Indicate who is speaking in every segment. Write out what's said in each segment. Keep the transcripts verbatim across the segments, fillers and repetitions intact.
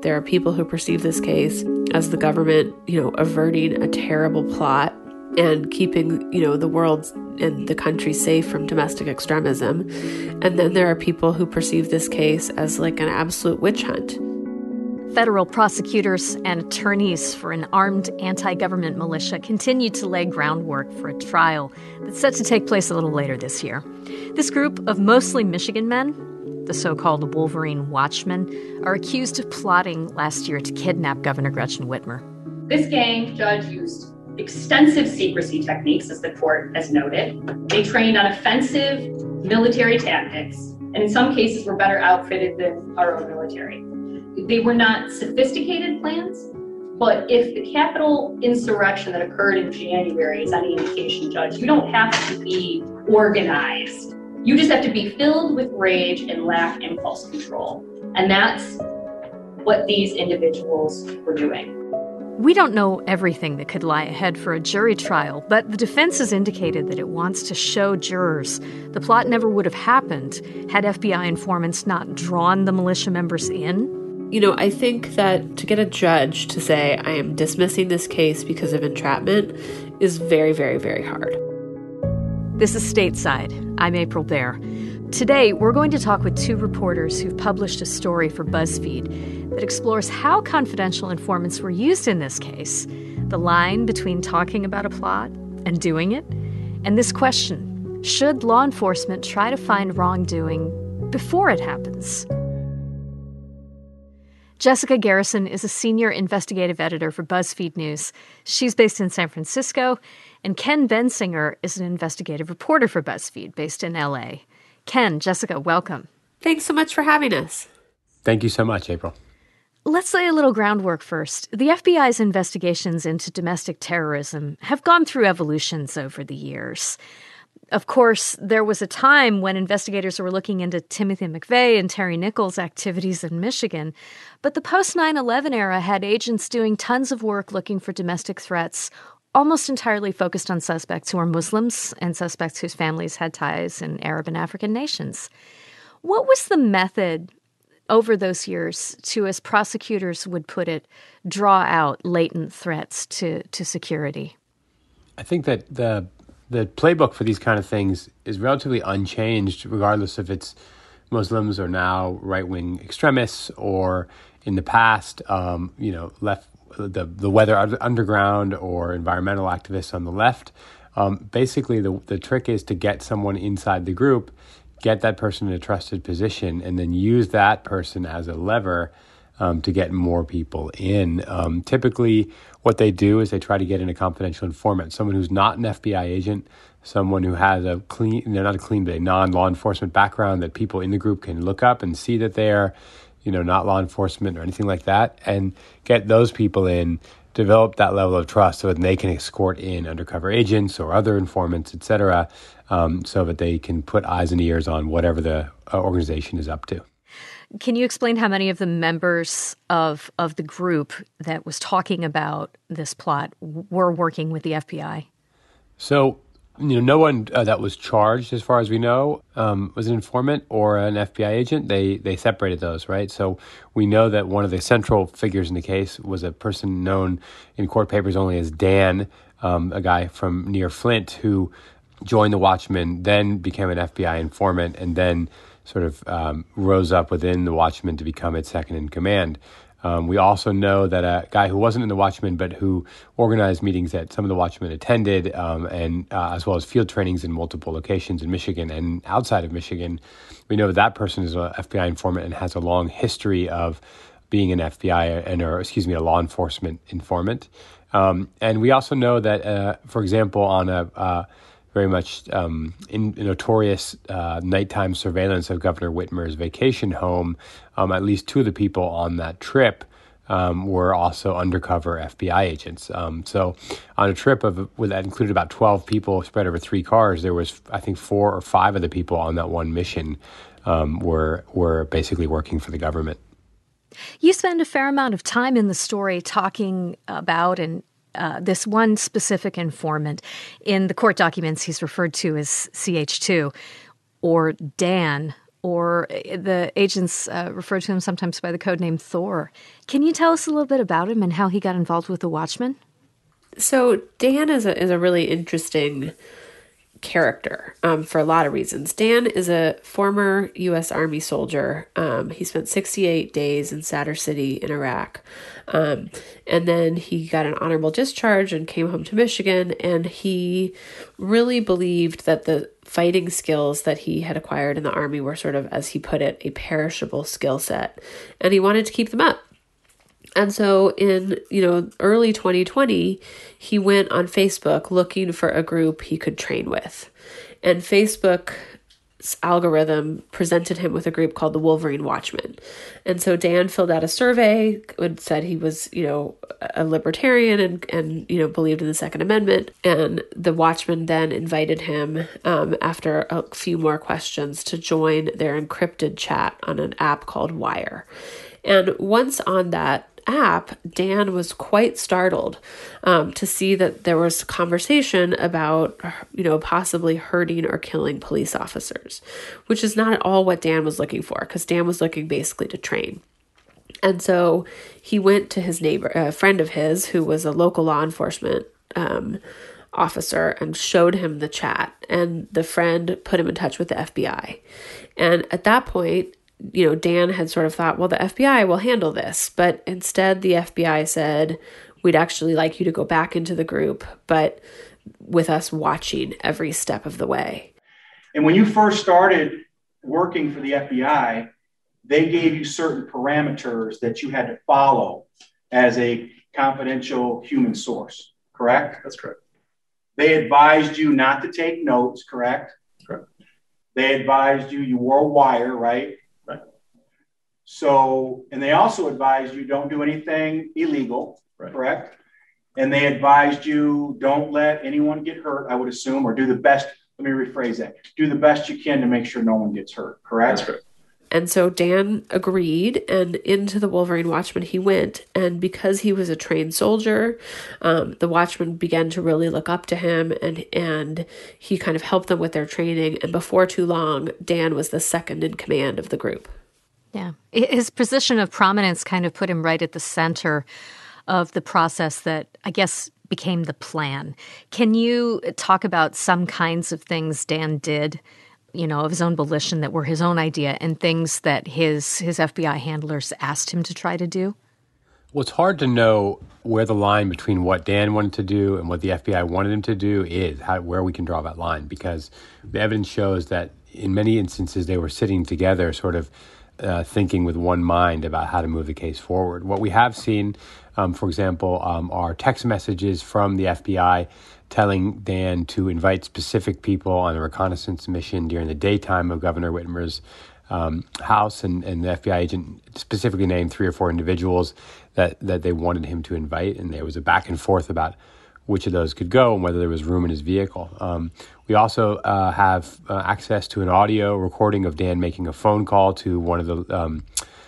Speaker 1: There are people who perceive this case as the government, you know, averting a terrible plot and keeping, you know, the world and the country safe from domestic extremism. And then there are people who perceive this case as like an absolute witch hunt.
Speaker 2: Federal prosecutors and attorneys for an armed anti-government militia continue to lay groundwork for a trial that's set to take place a little later this year. This group of mostly Michigan men, the so-called Wolverine Watchmen, are accused of plotting last year to kidnap Governor Gretchen Whitmer.
Speaker 3: This gang, Judge, used extensive secrecy techniques, as the court has noted. They trained on offensive military tactics, and in some cases were better outfitted than our own military. They were not sophisticated plans, but if the Capitol insurrection that occurred in January is any indication, Judge, you don't have to be organized. You just have to be filled with rage and lack impulse control. And that's what these individuals were doing.
Speaker 2: We don't know everything that could lie ahead for a jury trial, but the defense has indicated that it wants to show jurors the plot never would have happened had F B I informants not drawn the militia members in.
Speaker 1: You know, I think that to get a judge to say, I am dismissing this case because of entrapment is very, very, very hard.
Speaker 2: This is Stateside. I'm April Baer. Today, we're going to talk with two reporters who've published a story for BuzzFeed that explores how confidential informants were used in this case, the line between talking about a plot and doing it, and this question, should law enforcement try to find wrongdoing before it happens? Jessica Garrison is a senior investigative editor for BuzzFeed News. She's based in San Francisco, and Ken Bensinger is an investigative reporter for BuzzFeed based in L A. Ken, Jessica, welcome.
Speaker 1: Thanks so much for having us.
Speaker 4: Thank you so much, April.
Speaker 2: Let's lay a little groundwork first. The F B I's investigations into domestic terrorism have gone through evolutions over the years. Of course, there was a time when investigators were looking into Timothy McVeigh and Terry Nichols' activities in Michigan, but the post nine eleven era had agents doing tons of work looking for domestic threats, almost entirely focused on suspects who are Muslims and suspects whose families had ties in Arab and African nations. What was the method over those years to, as prosecutors would put it, draw out latent threats to, to security?
Speaker 4: I think that the the playbook for these kind of things is relatively unchanged, regardless if it's Muslims or now right-wing extremists, or in the past, um, you know, left the the weather underground or environmental activists on the left. Um, basically, the the trick is to get someone inside the group, get that person in a trusted position, and then use that person as a lever um, to get more people in. Um, typically, what they do is they try to get in a confidential informant, someone who's not an F B I agent, someone who has a clean, no, not a clean, but a non-law enforcement background that people in the group can look up and see that they're, you know, not law enforcement or anything like that, and get those people in, develop that level of trust so that they can escort in undercover agents or other informants, et cetera, um, so that they can put eyes and ears on whatever the uh, organization is up to.
Speaker 2: Can you explain how many of the members of of the group that was talking about this plot were working with the F B I?
Speaker 4: So, you know, no one uh, that was charged, as far as we know, um, was an informant or an F B I agent. They they separated those, right? So we know that one of the central figures in the case was a person known in court papers only as Dan, um, a guy from near Flint who joined the Watchmen, then became an F B I informant, and then sort of um, rose up within the Watchmen to become its second in command. Um, we also know that a guy who wasn't in the Watchmen, but who organized meetings that some of the Watchmen attended, um, and uh, as well as field trainings in multiple locations in Michigan and outside of Michigan, we know that that person is an F B I informant and has a long history of being an F B I and, or excuse me, a law enforcement informant. Um, and we also know that, uh, for example, on a uh, very much um, in, in notorious uh, nighttime surveillance of Governor Whitmer's vacation home, um, at least two of the people on that trip um, were also undercover F B I agents. Um, so on a trip of that included about twelve people spread over three cars, there was, I think, four or five of the people on that one mission um, were were basically working for the government.
Speaker 2: You spend a fair amount of time in the story talking about and Uh, this one specific informant. In the court documents, he's referred to as C H two, or Dan, or the agents uh, refer to him sometimes by the codename Thor. Can you tell us a little bit about him and how he got involved with the Watchmen?
Speaker 1: So Dan is a is a really interesting character um, for a lot of reasons. Dan is a former U S Army soldier. Um, he spent sixty-eight days in Sadr City in Iraq. Um, and then he got an honorable discharge and came home to Michigan. And he really believed that the fighting skills that he had acquired in the Army were sort of, as he put it, a perishable skill set. And he wanted to keep them up. And so in, you know, early twenty twenty, he went on Facebook looking for a group he could train with. And Facebook's algorithm presented him with a group called the Wolverine Watchmen. And so Dan filled out a survey and said he was, you know, a libertarian and, and you know, believed in the Second Amendment. And the Watchmen then invited him, um, after a few more questions, to join their encrypted chat on an app called Wire. And once on that app, Dan was quite startled um, to see that there was conversation about, you know, possibly hurting or killing police officers, which is not at all what Dan was looking for, because Dan was looking basically to train. And so he went to his neighbor, a friend of his who was a local law enforcement um, officer, and showed him the chat. And the friend put him in touch with the F B I. And at that point, you know, Dan had sort of thought, well, the F B I will handle this. But instead, the F B I said, we'd actually like you to go back into the group, but with us watching every step of the way.
Speaker 5: And when you first started working for the F B I, they gave you certain parameters that you had to follow as a confidential human source, correct?
Speaker 6: That's correct.
Speaker 5: They advised you not to take notes, correct?
Speaker 6: Correct.
Speaker 5: They advised you, you wore a wire, right?
Speaker 6: Right.
Speaker 5: So, and they also advised you don't do anything illegal,
Speaker 6: right.
Speaker 5: Correct? And they advised you don't let anyone get hurt, I would assume, or do the best, let me rephrase that, do the best you can to make sure no one gets hurt, correct?
Speaker 6: That's correct.
Speaker 1: And so Dan agreed, and into the Wolverine Watchmen he went. And because he was a trained soldier, um, the Watchmen began to really look up to him, and and he kind of helped them with their training. And before too long, Dan was the second in command of the group.
Speaker 2: Yeah. His position of prominence kind of put him right at the center of the process that, I guess, became the plan. Can you talk about some kinds of things Dan did, you know, of his own volition that were his own idea, and things that his his F B I handlers asked him to try to do?
Speaker 4: Well, it's hard to know where the line between what Dan wanted to do and what the F B I wanted him to do is, how, where we can draw that line, because the evidence shows that in many instances they were sitting together sort of uh, thinking with one mind about how to move the case forward. What we have seen, um, for example, um, are text messages from the F B I telling Dan to invite specific people on a reconnaissance mission during the daytime of Governor Whitmer's um, house, and, and the F B I agent specifically named three or four individuals that, that they wanted him to invite, and there was a back and forth about which of those could go and whether there was room in his vehicle. Um, we also uh, have uh, access to an audio recording of Dan making a phone call to one of the um,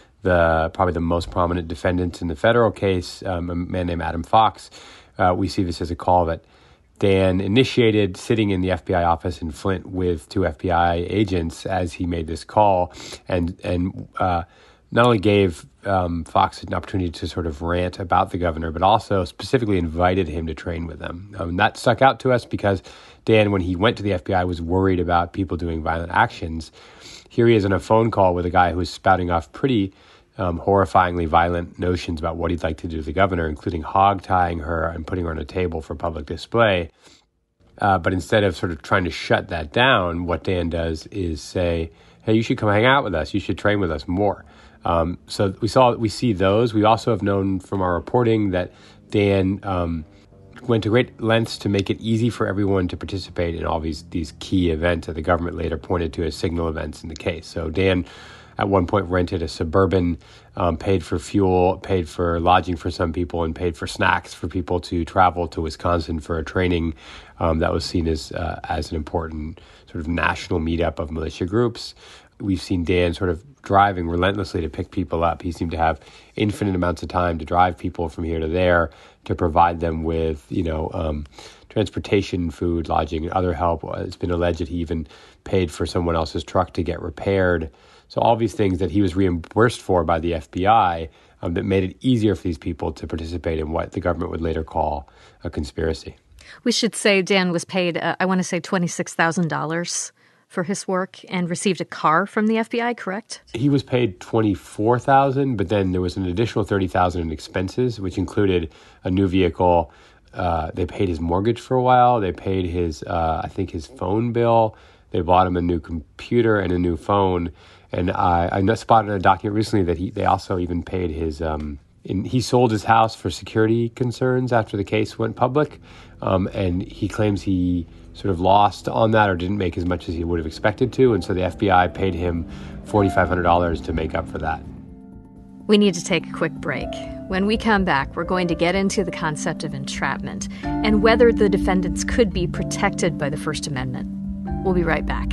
Speaker 4: the probably the most prominent defendants in the federal case, um, a man named Adam Fox. Uh, we see this as a call that Dan initiated, sitting in the F B I office in Flint with two F B I agents as he made this call, and and uh, not only gave um, Fox an opportunity to sort of rant about the governor, but also specifically invited him to train with them. Um, that stuck out to us because Dan, when he went to the F B I, was worried about people doing violent actions. Here he is on a phone call with a guy who's spouting off pretty Um, horrifyingly violent notions about what he'd like to do to the governor, including hog-tying her and putting her on a table for public display. Uh, but instead of sort of trying to shut that down, what Dan does is say, hey, you should come hang out with us. You should train with us more. Um, so we saw, we see those. We also have known from our reporting that Dan um, went to great lengths to make it easy for everyone to participate in all these, these key events that the government later pointed to as signal events in the case. So Dan at one point rented a Suburban, um, paid for fuel, paid for lodging for some people, and paid for snacks for people to travel to Wisconsin for a training um, that was seen as uh, as an important sort of national meetup of militia groups. We've seen Dan sort of driving relentlessly to pick people up. He seemed to have infinite amounts of time to drive people from here to there, to provide them with, you know, um, transportation, food, lodging, and other help. It's been alleged that he even paid for someone else's truck to get repaired. So all these things that he was reimbursed for by the F B I um, that made it easier for these people to participate in what the government would later call a conspiracy. We
Speaker 2: should say Dan was paid, uh, I want to say twenty-six thousand dollars for his work and received a car from the F B I, correct?
Speaker 4: He was paid twenty-four thousand dollars, but then there was an additional thirty thousand dollars in expenses, which included a new vehicle. Uh, they paid his mortgage for a while. They paid his, uh, I think, his phone bill. They bought him a new computer and a new phone. And I, I spotted in a document recently that he they also even paid his, um, in, he sold his house for security concerns after the case went public. Um, and he claims he sort of lost on that or didn't make as much as he would have expected to. And so the F B I paid him four thousand five hundred dollars to make up for that.
Speaker 2: We need to take a quick break. When we come back, we're going to get into the concept of entrapment and whether the defendants could be protected by the First Amendment. We'll be right back.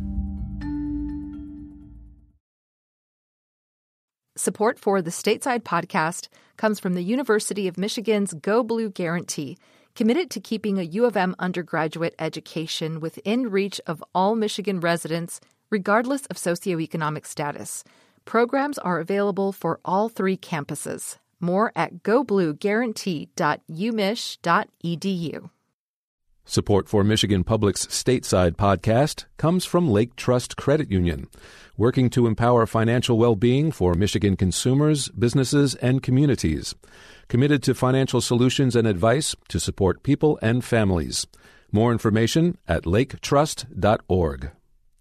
Speaker 6: Support for the Stateside podcast comes from the University of Michigan's Go Blue Guarantee, committed to keeping a U of M undergraduate education within reach of all Michigan residents, regardless of socioeconomic status. Programs are available for all three campuses. More at go blue guarantee dot u mich dot e d u.
Speaker 7: Support for Michigan Public's Stateside podcast comes from Lake Trust Credit Union, working to empower financial well-being for Michigan consumers, businesses, and communities. Committed to financial solutions and advice to support people and families. More information at lake trust dot org.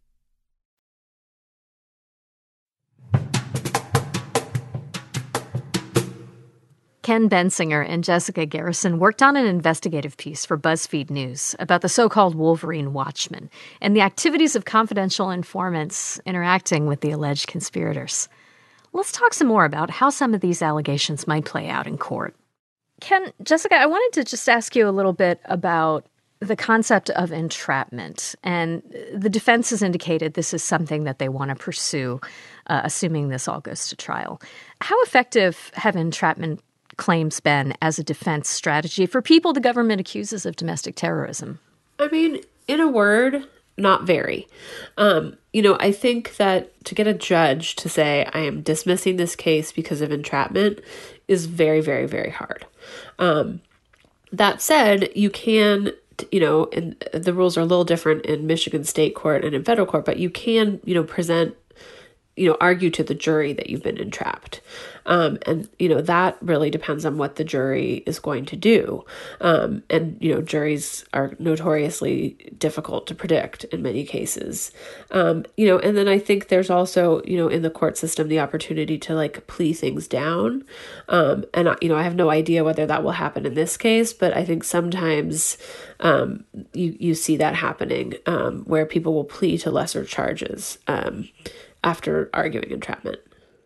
Speaker 2: Ken Bensinger and Jessica Garrison worked on an investigative piece for BuzzFeed News about the so-called Wolverine Watchmen and the activities of confidential informants interacting with the alleged conspirators. Let's talk some more about how some of these allegations might play out in court. Ken, Jessica, I wanted to just ask you a little bit about the concept of entrapment. And the defense has indicated this is something that they want to pursue, uh, assuming this all goes to trial. How effective have entrapment claims been as a defense strategy for people the government accuses of domestic terrorism?
Speaker 1: I mean, in a word, not very. Um, you know, I think that to get a judge to say, I am dismissing this case because of entrapment is very, very, very hard. Um, that said, you can, you know, and the rules are a little different in Michigan state court and in federal court, but you can, you know, present you know, argue to the jury that you've been entrapped. Um, and, you know, that really depends on what the jury is going to do. Um, and, you know, juries are notoriously difficult to predict in many cases. Um, you know, and then I think there's also, you know, in the court system, the opportunity to like plea things down. Um, and, you know, I have no idea whether that will happen in this case, but I think sometimes um, you, you see that happening um, where people will plea to lesser charges. Um, after arguing entrapment.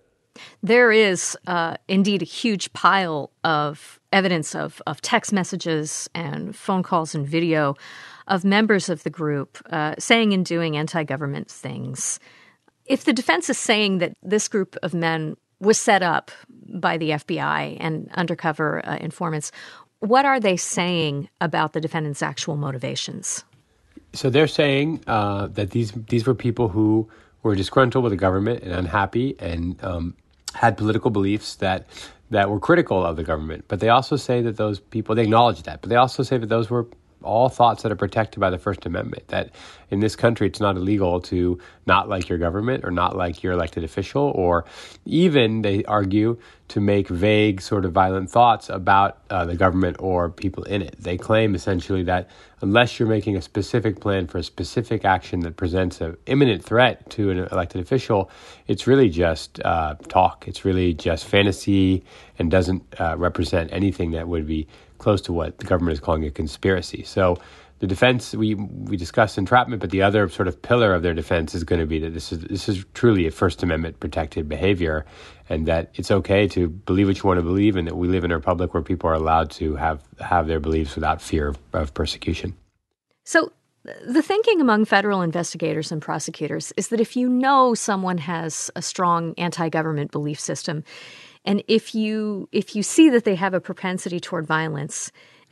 Speaker 2: There is uh, indeed a huge pile of evidence of, of text messages and phone calls and video of members of the group uh, saying and doing anti-government things. If the defense is saying that this group of men was set up by the F B I and undercover uh, informants, what are they saying about the defendant's actual motivations?
Speaker 4: So they're saying uh, that these these were people who were disgruntled with the government and unhappy and um, had political beliefs that that were critical of the government. But they also say that those people, they acknowledge that, but they also say that those were all thoughts that are protected by the First Amendment, that in this country it's not illegal to not like your government or not like your elected official, or even, they argue, to make vague sort of violent thoughts about uh, the government or people in it. They claim essentially that unless you're making a specific plan for a specific action that presents an imminent threat to an elected official, it's really just uh, talk. It's really just fantasy and doesn't uh, represent anything that would be close to what the government is calling a conspiracy. So the defense, we we discussed entrapment, but the other sort of pillar of their defense is going to be that this is this is truly a First Amendment protected behavior, and that it's okay to believe what you want to believe, and that we live in a republic where people are allowed to have, have their beliefs without fear of, of persecution.
Speaker 2: So the thinking among federal investigators and prosecutors is that if you know someone has a strong anti-government belief system, and if you if you see that they have a propensity toward violence,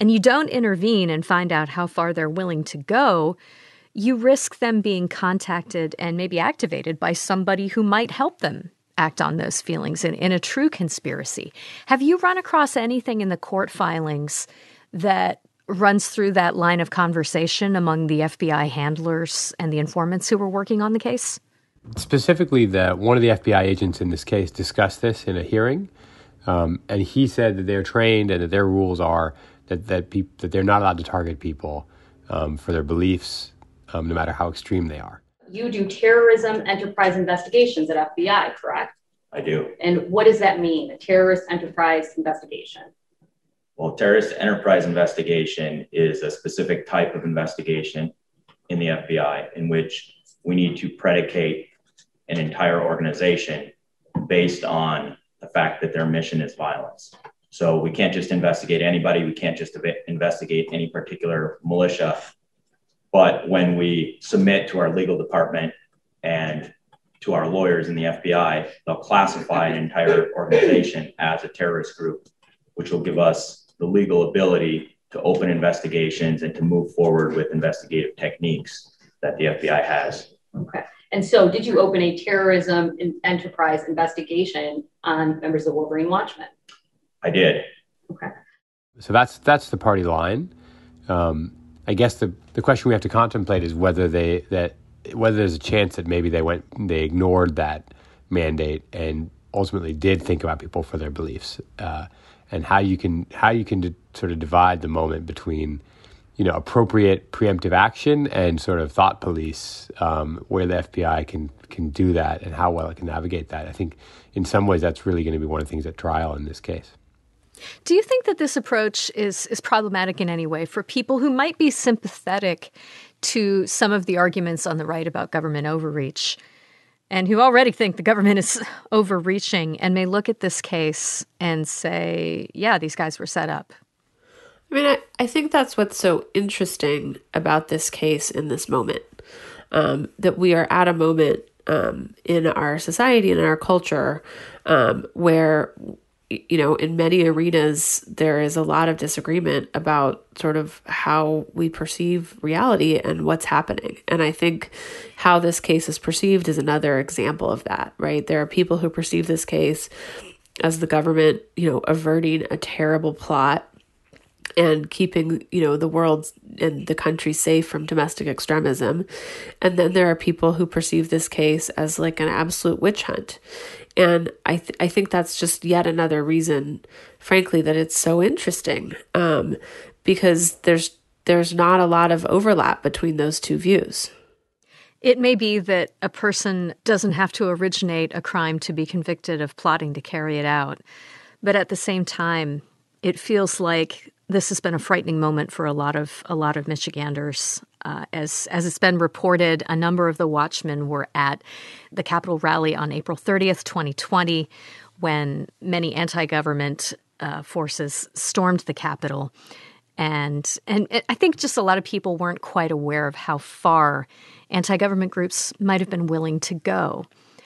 Speaker 2: and you don't intervene and find out how far they're willing to go, you risk them being contacted and maybe activated by somebody who might help them act on those feelings in, in a true conspiracy. Have you run across anything in the court filings that runs through that line of conversation among the F B I handlers and the informants who were working on the case?
Speaker 4: Specifically, the one of the F B I agents in this case discussed this in a hearing, um, and he said that they're trained and that their rules are that that, peop- that they're not allowed to target people um, for their beliefs, um, no matter how extreme they are.
Speaker 3: You do terrorism enterprise investigations at F B I, correct?
Speaker 8: I do.
Speaker 3: And what does that mean, a terrorist enterprise investigation?
Speaker 8: Well, terrorist enterprise investigation is a specific type of investigation in the F B I in which we need to predicate an entire organization based on the fact that their mission is violence. So we can't just investigate anybody. We can't just investigate any particular militia. But when we submit to our legal department and to our lawyers in the F B I, they'll classify an entire organization as a terrorist group, which will give us the legal ability to open investigations and to move forward with investigative techniques that the F B I has.
Speaker 3: Okay. And so did you open a terrorism enterprise investigation on members of the Wolverine Watchmen?
Speaker 8: I did.
Speaker 3: Okay.
Speaker 4: So that's that's the party line. Um, I guess the, the question we have to contemplate is whether they that whether there's a chance that maybe they went they ignored that mandate and ultimately did think about people for their beliefs, uh, and how you can how you can d- sort of divide the moment between, you know, appropriate preemptive action and sort of thought police, um, where the F B I can can do that and how well it can navigate that. I think in some ways that's really going to be one of the things at trial in this case.
Speaker 2: Do you think that this approach is is problematic in any way for people who might be sympathetic to some of the arguments on the right about government overreach and who already think the government is overreaching and may look at this case and say, yeah, these guys were set up?
Speaker 1: I mean, I, I think that's what's so interesting about this case in this moment, um, that we are at a moment um, in our society and in our culture um, where, you know, in many arenas, there is a lot of disagreement about sort of how we perceive reality and what's happening. And I think how this case is perceived is another example of that, right? There are people who perceive this case as the government, you know, averting a terrible plot and keeping, you know, the world and the country safe from domestic extremism. And then there are people who perceive this case as like an absolute witch hunt. And I th- I think that's just yet another reason, frankly, that it's so interesting, um, because there's there's not a lot of overlap between those two views.
Speaker 2: It may be that a person doesn't have to originate a crime to be convicted of plotting to carry it out. But at the same time, it feels like this has been a frightening moment for a lot of a lot of Michiganders. Uh, as as it's been reported, a number of the Watchmen were at the Capitol rally on April thirtieth, twenty twenty, when many anti-government uh, forces stormed the Capitol. And and I think just a lot of people weren't quite aware of how far anti-government groups might have been willing to go.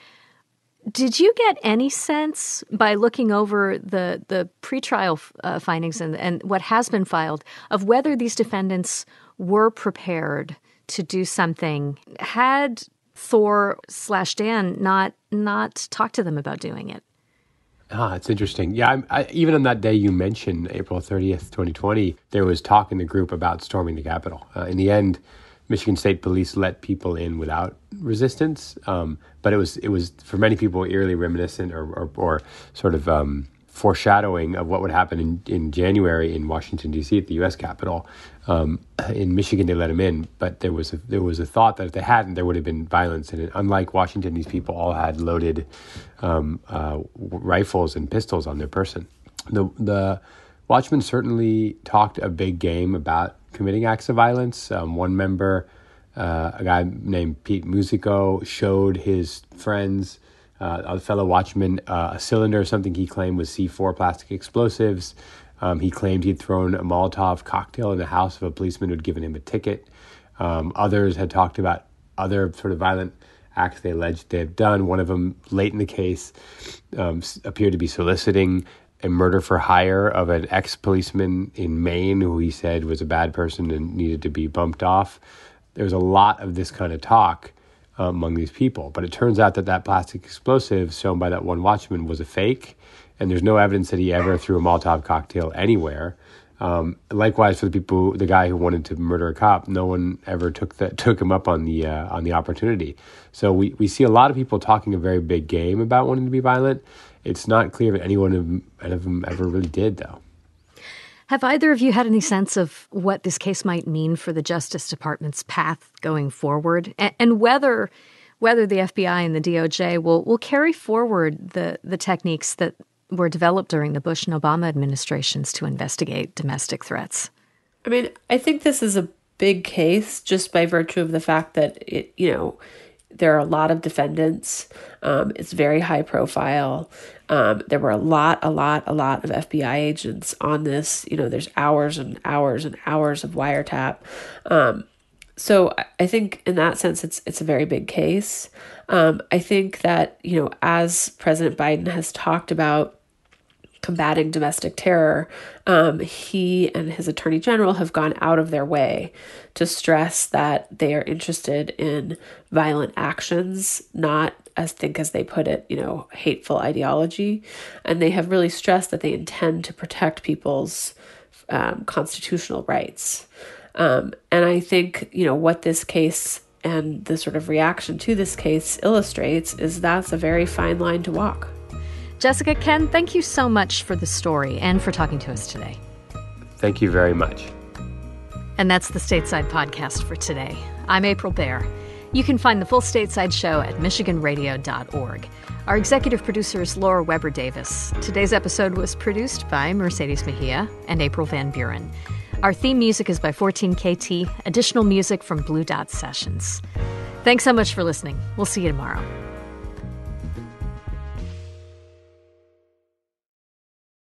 Speaker 2: Did you get any sense by looking over the the pretrial uh, findings and, and what has been filed of whether these defendants were prepared to do something? Had Thor slash Dan not not talked to them about doing it?
Speaker 4: Ah, it's interesting. Yeah, I, I, even on that day you mentioned, April thirtieth, twenty twenty, there was talk in the group about storming the Capitol. Uh, in the end, Michigan State Police let people in without resistance, um, but it was it was for many people eerily reminiscent or or, or sort of um, foreshadowing of what would happen in, in January in Washington D C at the U S Capitol. Um, in Michigan, they let them in, but there was a, there was a thought that if they hadn't, there would have been violence. And unlike Washington, these people all had loaded um, uh, rifles and pistols on their person. The the Watchmen certainly talked a big game about committing acts of violence. Um, one member, uh, a guy named Pete Musico, showed his friends, uh, a fellow Watchman, uh, a cylinder, something he claimed was C four plastic explosives. Um, he claimed he'd thrown a Molotov cocktail in the house of a policeman who'd given him a ticket. Um, others had talked about other sort of violent acts they alleged they had done. One of them, late in the case, um, appeared to be soliciting a murder for hire of an ex-policeman in Maine who he said was a bad person and needed to be bumped off. There was a lot of this kind of talk uh, among these people. But it turns out that that plastic explosive shown by that one watchman was a fake, and there's no evidence that he ever threw a Molotov cocktail anywhere. Um, likewise, for the people, the guy who wanted to murder a cop, no one ever took that took him up on the uh, on the opportunity. So we, we see a lot of people talking a very big game about wanting to be violent. It's not clear that anyone of, of them ever really did, though.
Speaker 2: Have either of you had any sense of what this case might mean for the Justice Department's path going forward, and, and whether whether the F B I and the D O J will will carry forward the the techniques that were developed during the Bush and Obama administrations to investigate domestic threats?
Speaker 1: I mean, I think this is a big case just by virtue of the fact that it, you know, there are a lot of defendants. Um, it's very high profile. Um, there were a lot, a lot, a lot of F B I agents on this. You know, there's hours and hours and hours of wiretap. Um, so I think in that sense, it's it's a very big case. Um, I think that, you know, as President Biden has talked about combating domestic terror, um, he and his attorney general have gone out of their way to stress that they are interested in violent actions, not, as think as they put it, you know, hateful ideology. And they have really stressed that they intend to protect people's um, constitutional rights. Um, and I think, you know, what this case and the sort of reaction to this case illustrates is that's a very fine line to walk.
Speaker 2: Jessica, Ken, thank you so much for the story and for talking to us today.
Speaker 4: Thank you very much.
Speaker 2: And that's the Stateside Podcast for today. I'm April Baer. You can find the full Stateside show at michigan radio dot org. Our executive producer is Laura Weber Davis. Today's episode was produced by Mercedes Mejia and April Van Buren. Our theme music is by fourteen K T, additional music from Blue Dot Sessions. Thanks so much for listening. We'll see you tomorrow.